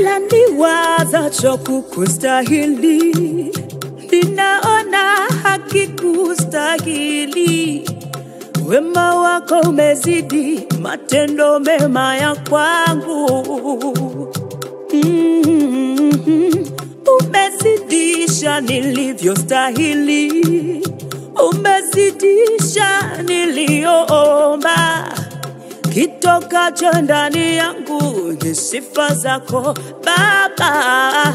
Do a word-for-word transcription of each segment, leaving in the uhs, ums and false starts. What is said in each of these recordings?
Kila niwazacho kukustahili, ninaona hakikustahili. Wema wako umezidi matendo mema ya kwangu. Mm-hmm. Umezidisha nilivyostahili, umezidisha niliyoomba. Kitokacho ndani yangu ni sifa zako Baba.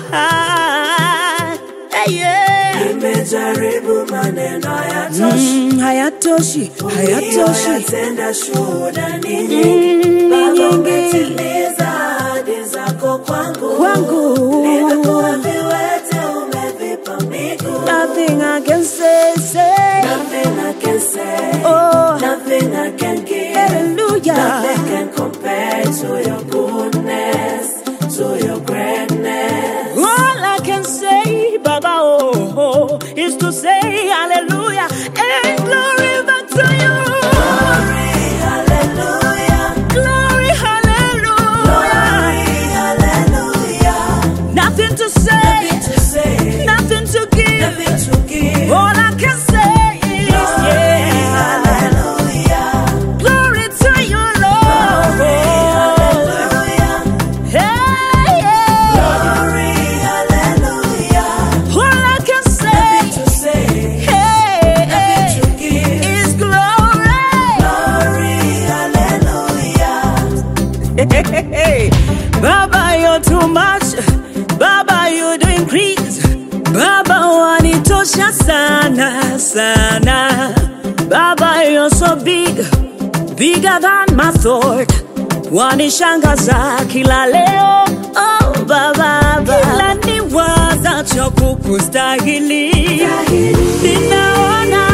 Hey, yeah. Nimejaribu maneno hayatoshi, mm, hayatoshi, hayatoshi. Uliyotenda shuhuda ni nyingi, mm, Baba umetimiza ahadi zako kwangu, kwangu. Nimekuwa viwete umevipa miguu. Nothing I can say, say. Nothing I can say, oh. Nothing I can give, hallelujah. Nothing can compare to your goodness, to your greatness. All I can say, Baba, oh, oh, is to say hallelujah and glory back to you. Glory, hallelujah. Glory, hallelujah. Glory, hallelujah. Nothing to say, Nothing to say, nothing to give. nothing to give. All I can say is Glory, yeah. hallelujah. Glory to you, Lord. Glory, hallelujah. Hey, yeah. Glory, hallelujah. All I can say, Nothing to say, hey, nothing to give. is glory. Glory, hallelujah. Hey, hey, hey. Baba, you're too much. Baba, you do increase. Baba, wanitosha sana, sana. Baba, you're so big, bigger than my thought. Wanishangaza kila leo, oh Baba, Baba. Kila niwazacho kukustahili, ninaona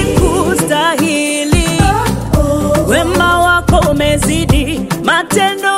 hakikustahili. Wema wako umezidi matendo